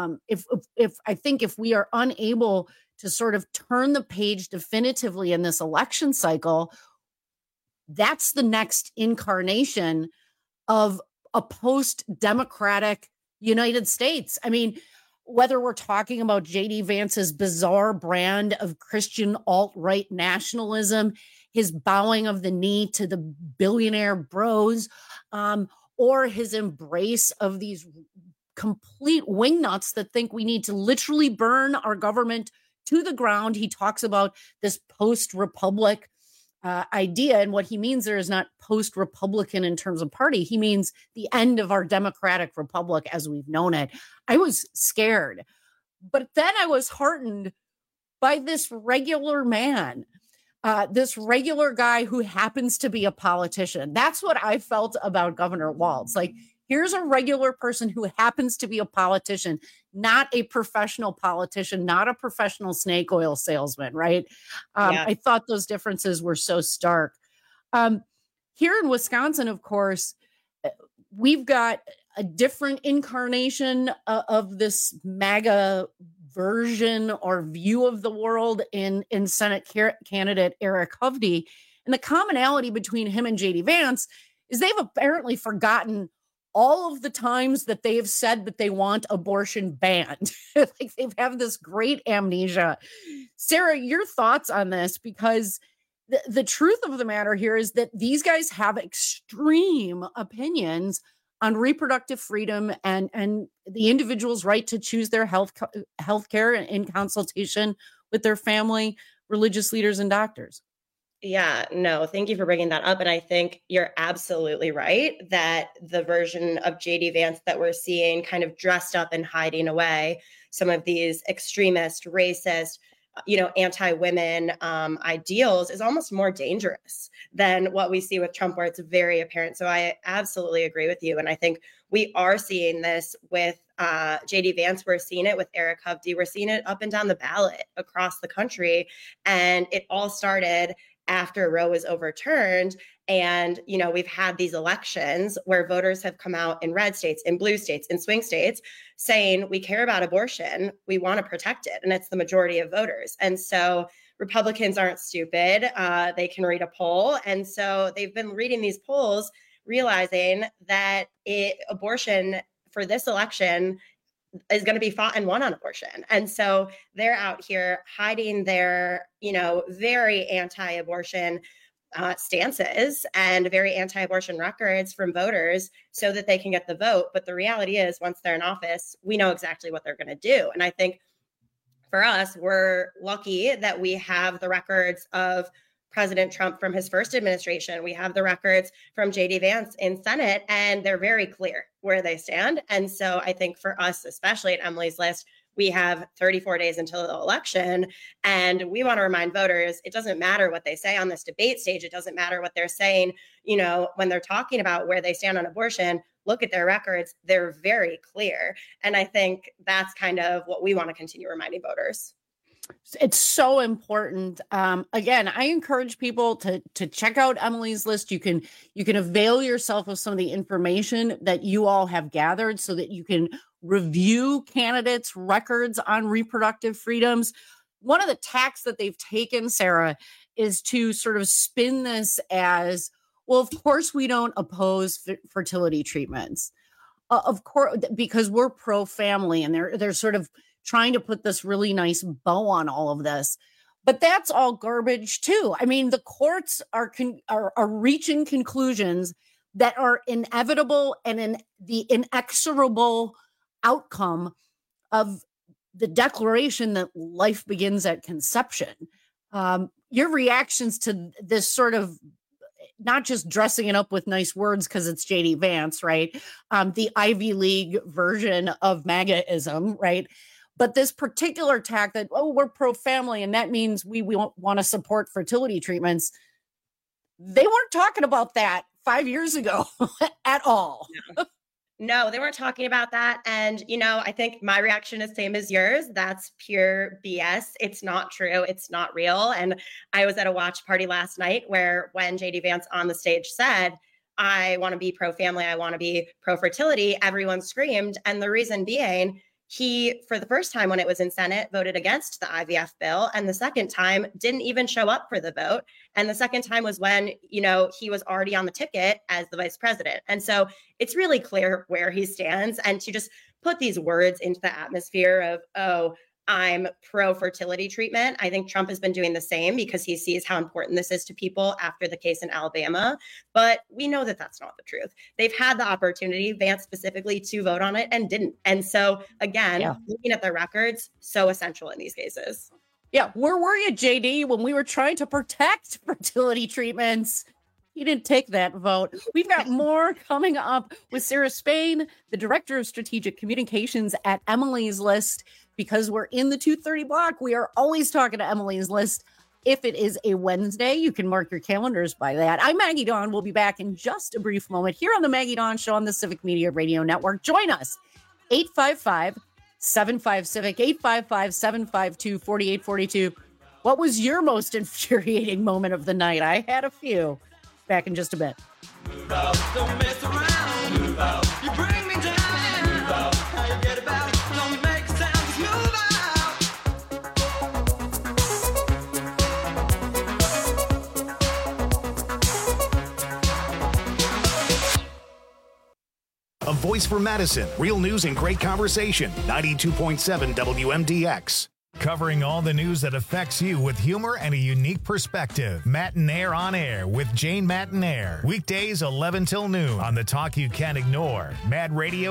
if we are unable to sort of turn the page definitively in this election cycle, that's the next incarnation of a post-democratic United States. I mean, whether we're talking about JD Vance's bizarre brand of Christian alt-right nationalism, his bowing of the knee to the billionaire bros, or his embrace of these complete wingnuts that think we need to literally burn our government to the ground. He talks about this post-republic idea, and what he means there is not post-Republican in terms of party. He means the end of our democratic republic as we've known it. I was scared, but then I was heartened by this regular man, this regular guy who happens to be a politician. That's what I felt about Governor Walz. Like, here's a regular person who happens to be a politician, not a professional politician, not a professional snake oil salesman, right? I thought those differences were so stark. Here in Wisconsin, of course, we've got a different incarnation of this MAGA version or view of the world in Senate candidate Eric Hovde. And the commonality between him and JD Vance is they've apparently forgotten all of the times that they have said that they want abortion banned. Like, they have this great amnesia. Sarah, your thoughts on this? Because the truth of the matter here is that these guys have extreme opinions on reproductive freedom and the individual's right to choose their health care in consultation with their family, religious leaders, and doctors. Yeah, no, thank you for bringing that up. And I think you're absolutely right that the version of JD Vance that we're seeing kind of dressed up and hiding away some of these extremist, racist, anti-women ideals is almost more dangerous than what we see with Trump, where it's very apparent. So I absolutely agree with you. And I think we are seeing this with JD Vance. We're seeing it with Eric Hovde. We're seeing it up and down the ballot across the country. And it all started after Roe was overturned. And, we've had these elections where voters have come out in red states, in blue states, in swing states, saying we care about abortion, we want to protect it. And it's the majority of voters. And so Republicans aren't stupid. They can read a poll. And so they've been reading these polls, realizing that abortion for this election is going to be fought and won on abortion. And so they're out here hiding their, very anti-abortion stances and very anti-abortion records from voters so that they can get the vote. But the reality is, once they're in office, we know exactly what they're going to do. And I think for us, we're lucky that we have the records of President Trump from his first administration. We have the records from JD Vance in Senate, and they're very clear where they stand. And so I think for us, especially at Emily's List, we have 34 days until the election. And we want to remind voters, it doesn't matter what they say on this debate stage. It doesn't matter what they're saying, when they're talking about where they stand on abortion. Look at their records. They're very clear. And I think that's kind of what we want to continue reminding voters. It's so important. Again, I encourage people to check out Emily's List. You can avail yourself of some of the information that you all have gathered so that you can review candidates' records on reproductive freedoms. One of the tacks that they've taken, Sarah, is to sort of spin this as, well, of course we don't oppose fertility treatments. Of course, because we're pro-family, and they're sort of trying to put this really nice bow on all of this. But that's all garbage too. I mean, the courts are reaching conclusions that are inevitable and in the inexorable outcome of the declaration that life begins at conception. Your reactions to this sort of, not just dressing it up with nice words because it's JD Vance, right? The Ivy League version of MAGA-ism, right? But this particular tack that, we're pro-family, and that means we want to support fertility treatments. They weren't talking about that 5 years ago at all. No, they weren't talking about that. And, I think my reaction is same as yours. That's pure BS. It's not true. It's not real. And I was at a watch party last night where when JD Vance on the stage said, I want to be pro-family, I want to be pro-fertility, everyone screamed. And the reason being, he, for the first time when it was in Senate, voted against the IVF bill. And the second time didn't even show up for the vote. And the second time was when, he was already on the ticket as the vice president. And so it's really clear where he stands. And to just put these words into the atmosphere of, I'm pro-fertility treatment. I think Trump has been doing the same because he sees how important this is to people after the case in Alabama. But we know that that's not the truth. They've had the opportunity, Vance specifically, to vote on it and didn't. And so, again, looking at the records, so essential in these cases. Yeah, where were you, JD, when we were trying to protect fertility treatments? You didn't take that vote. We've got more coming up with Sarah Spain, the Director of Strategic Communications at Emily's List. Because we're in the 2:30 block, we are always talking to Emily's List. If it is a Wednesday, you can mark your calendars by that. I'm Maggie Dawn. We'll be back in just a brief moment here on the Maggie Dawn Show on the Civic Media Radio Network. Join us, 855-75-CIVIC, 855-752-4842. What was your most infuriating moment of the night? I had a few. Back in just a bit. Move out, don't mess around. Move out, you bring me down. Move out, how you get about it, don't make a sound, just move out. A voice for Madison. Real news and great conversation. 92.7 WMDX. Covering all the news that affects you with humor and a unique perspective. Matinaire on Air with Jane Matinaire. Weekdays 11 till noon on the talk you can't ignore. Mad Radio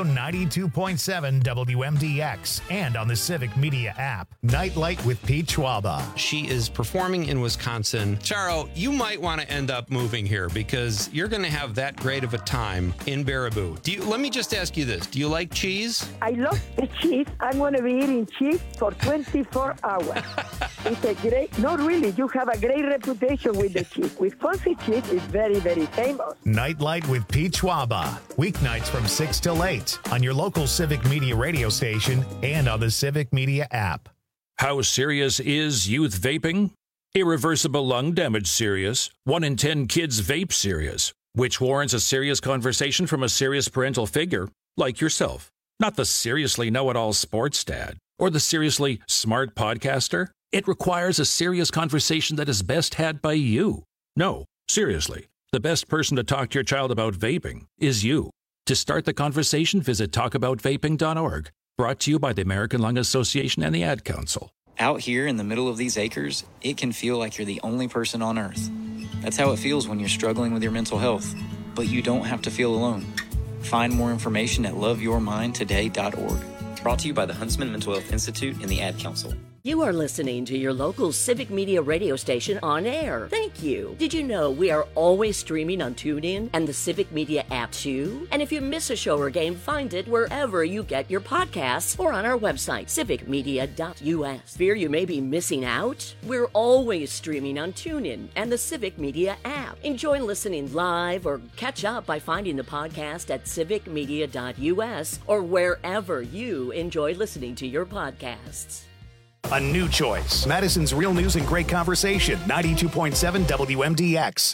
92.7 WMDX and on the Civic Media app. Nightlight with Pete Schwaba. She is performing in Wisconsin. Charo, you might want to end up moving here because you're going to have that great of a time in Baraboo. Let me just ask you this. Do you like cheese? I love the cheese. I'm going to be eating cheese for 24 hours. It's a great, not really, you have a great reputation with the cheese. With Fonzie cheese, it's very, very famous. Nightlight with Pete Schwaba. Weeknights from 6 till 8 on your local Civic Media radio station and on the Civic Media app. How serious is youth vaping? Irreversible lung damage serious. 1 in 10 kids vape serious, which warrants a serious conversation from a serious parental figure like yourself. Not the seriously know-it-all sports dad or the seriously smart podcaster. It requires a serious conversation that is best had by you. No, seriously, the best person to talk to your child about vaping is you. To start the conversation, visit talkaboutvaping.org. Brought to you by the American Lung Association and the Ad Council. Out here in the middle of these acres, it can feel like you're the only person on Earth. That's how it feels when you're struggling with your mental health. But you don't have to feel alone. Find more information at loveyourmindtoday.org. Brought to you by the Huntsman Mental Health Institute and the Ad Council. You are listening to your local Civic Media radio station on air. Thank you. Did you know we are always streaming on TuneIn and the Civic Media app too? And if you miss a show or game, find it wherever you get your podcasts or on our website, civicmedia.us. Fear you may be missing out? We're always streaming on TuneIn and the Civic Media app. Enjoy listening live or catch up by finding the podcast at civicmedia.us or wherever you enjoy listening to your podcasts. A new choice. Madison's Real News and Great Conversation. 92.7 WMDX.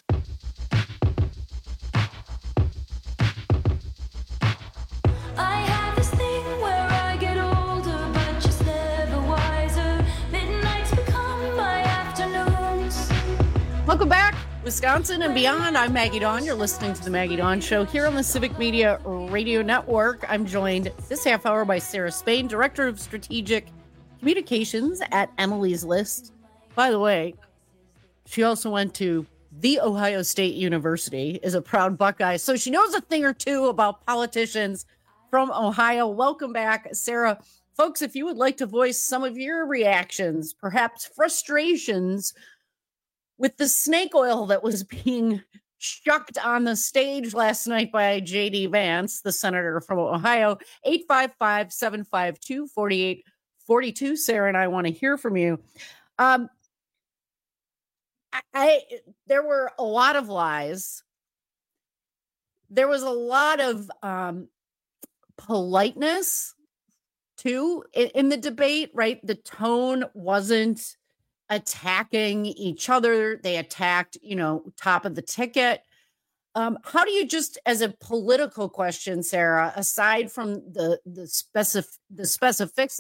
I have this thing where I get older, but just never wiser. Midnights become my afternoons. Welcome back, Wisconsin and beyond. I'm Maggie Dawn. You're listening to the Maggie Dawn Show here on the Civic Media Radio Network. I'm joined this half hour by Sarah Spain, Director of Strategic Communications at Emily's List. By the way, she also went to The Ohio State University, is a proud Buckeye, so she knows a thing or two about politicians from Ohio. Welcome back, Sarah. Folks, if you would like to voice some of your reactions, perhaps frustrations with the snake oil that was being shucked on the stage last night by J.D. Vance, the senator from Ohio, 855-752-4842. Sarah and I want to hear from you. There were a lot of lies. There was a lot of politeness too in the debate, right? The tone wasn't attacking each other. They attacked, top of the ticket. How do you, just as a political question, Sarah, aside from the specifics,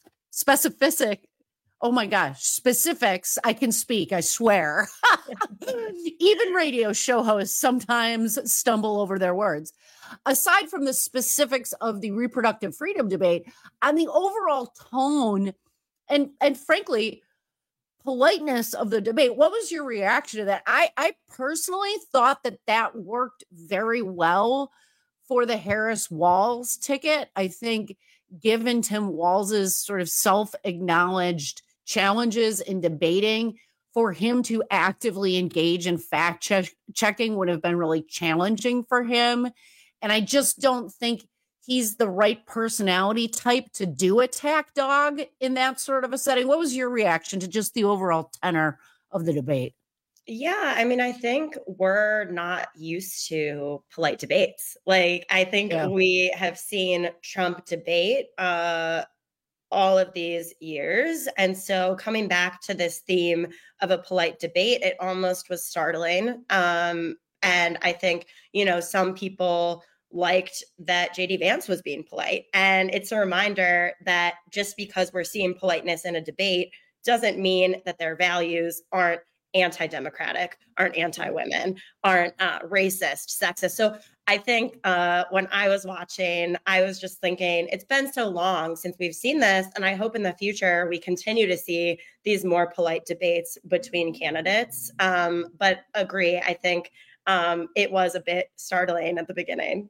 I can speak, I swear. Even radio show hosts sometimes stumble over their words. Aside from the specifics of the reproductive freedom debate, on the overall tone and frankly, politeness of the debate, what was your reaction to that? I personally thought that worked very well for the Harris-Walz ticket. I think given Tim Walz's sort of self-acknowledged challenges in debating, for him to actively engage in fact-checking would have been really challenging for him. And I just don't think he's the right personality type to do attack dog in that sort of a setting. What was your reaction to just the overall tenor of the debate? Yeah, I mean, I think we're not used to polite debates. Like, I think we have seen Trump debate all of these years. And so coming back to this theme of a polite debate, it almost was startling. And I think, some people liked that JD Vance was being polite. And it's a reminder that just because we're seeing politeness in a debate doesn't mean that their values aren't anti-democratic, aren't anti-women, aren't racist, sexist. So I think when I was watching, I was just thinking, it's been so long since we've seen this. And I hope in the future we continue to see these more polite debates between candidates. But agree, I think it was a bit startling at the beginning.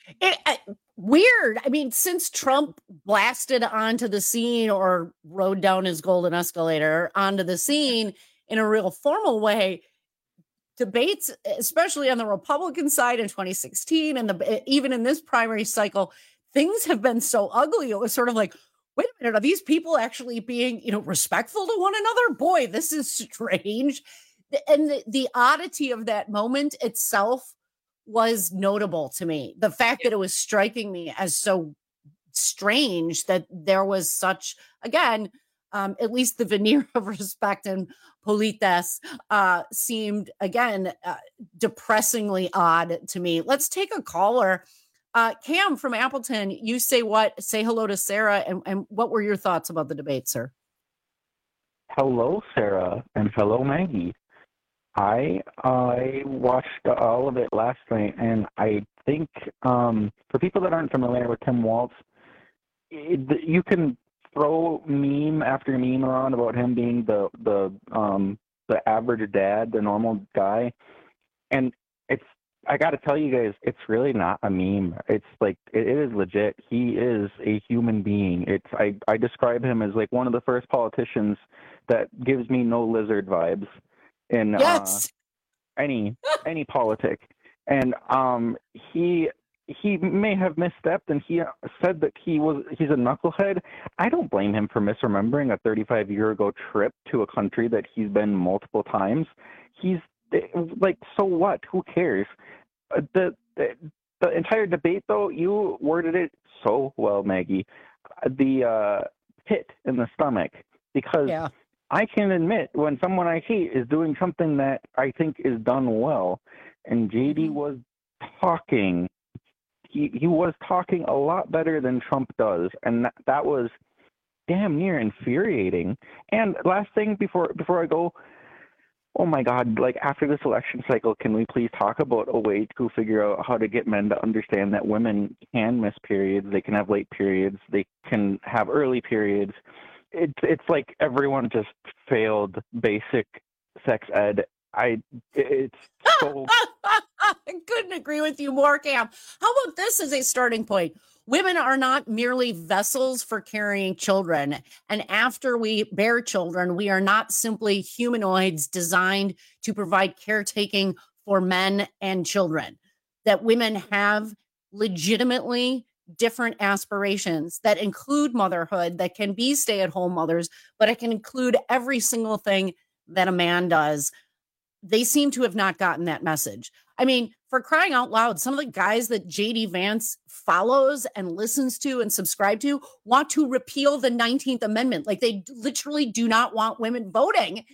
Weird. I mean, since Trump blasted onto the scene or rode down his golden escalator onto the scene in a real formal way, debates, especially on the Republican side in 2016 and even in this primary cycle, things have been so ugly. It was sort of like, wait a minute, are these people actually being, respectful to one another? Boy, this is strange. And the oddity of that moment itself was notable to me. The fact that it was striking me as so strange that there was such, again, at least the veneer of respect and politesse seemed, again, depressingly odd to me. Let's take a caller. Cam from Appleton, you say what? Say hello to Sarah. And what were your thoughts about the debate, sir? Hello, Sarah, and hello, Maggie. I watched all of it last night, and I think for people that aren't familiar with Tim Walz, you can throw meme after meme around about him being the average dad, the normal guy, and I got to tell you guys, it's really not a meme. It's like it is legit. He is a human being. I describe him as like one of the first politicians that gives me no lizard vibes in any politic, and he may have misstepped, and he said that he's a knucklehead. I don't blame him for misremembering a 35-year-ago trip to a country that he's been multiple times. He's like, so what? Who cares? The entire debate, though, you worded it so well, Maggie. The pit in the stomach, because I can admit when someone I hate is doing something that I think is done well, and JD was talking. He was talking a lot better than Trump does, and that was damn near infuriating. And last thing before I go, oh my God, like after this election cycle, can we please talk about a way to figure out how to get men to understand that women can miss periods, they can have late periods, they can have early periods. It's like everyone just failed basic sex ed. It's so... I couldn't agree with you more, Cam. How about this as a starting point? Women are not merely vessels for carrying children. And after we bear children, we are not simply humanoids designed to provide caretaking for men and children. That women have legitimately different aspirations that include motherhood, that can be stay-at-home mothers, but it can include every single thing that a man does. They seem to have not gotten that message. I mean, for crying out loud, some of the guys that JD Vance follows and listens to and subscribe to want to repeal the 19th Amendment. Like, they literally do not want women voting.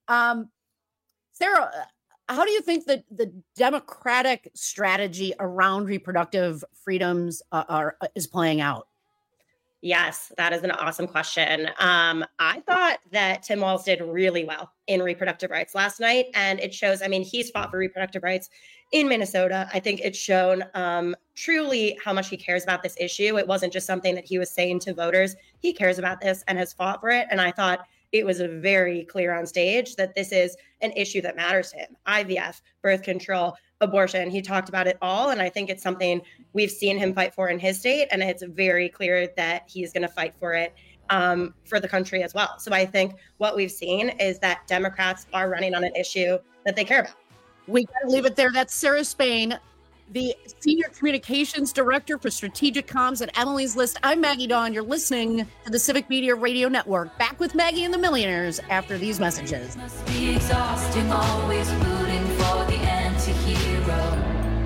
Sarah, how do you think that the Democratic strategy around reproductive freedoms is playing out? Yes, that is an awesome question. I thought that Tim Walz did really well in reproductive rights last night. And it shows, I mean, he's fought for reproductive rights in Minnesota. I think it's shown truly how much he cares about this issue. It wasn't just something that he was saying to voters. He cares about this and has fought for it. And I thought it was very clear on stage that this is an issue that matters to him. IVF, birth control, abortion. He talked about it all. And I think it's something we've seen him fight for in his state. And it's very clear that he's going to fight for it for the country as well. So I think what we've seen is that Democrats are running on an issue that they care about. We got to leave it there. That's Sarah Spain, the Senior Communications Director for Strategic Comms at Emily's List. I'm Maggie Dawn. You're listening to the Civic Media Radio Network. Back with Maggie and the Millionaires after these messages. Must be exhausting, always rooting for the anti-hero.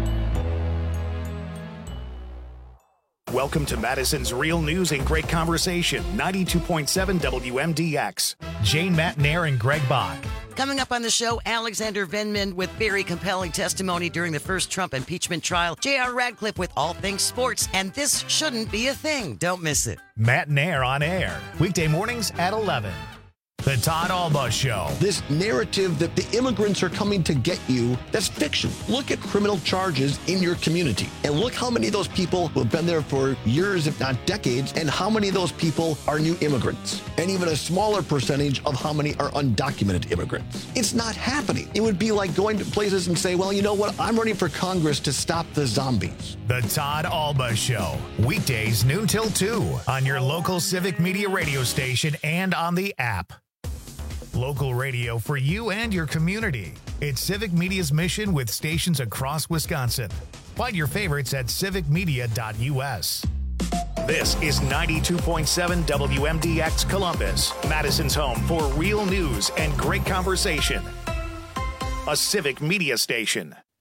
Welcome to Madison's Real News and Great Conversation, 92.7 WMDX. Jane Matnair and Greg Bach. Coming up on the show, Alexander Vindman with very compelling testimony during the first Trump impeachment trial, J.R. Radcliffe with all things sports, and this shouldn't be a thing. Don't miss it. Matnair on air, weekday mornings at 11. The Todd Alba Show. This narrative that the immigrants are coming to get you, that's fiction. Look at criminal charges in your community and look how many of those people who have been there for years, if not decades, and how many of those people are new immigrants, and even a smaller percentage of how many are undocumented immigrants. It's not happening. It would be like going to places and say, well, you know what? I'm running for Congress to stop the zombies. The Todd Alba Show. Weekdays noon till 2 on your local Civic Media radio station and on the app. Local radio for you and your community. It's Civic Media's mission with stations across Wisconsin. Find your favorites at civicmedia.us. This is 92.7 WMDX Columbus, Madison's home for real news and great conversation. A Civic Media station.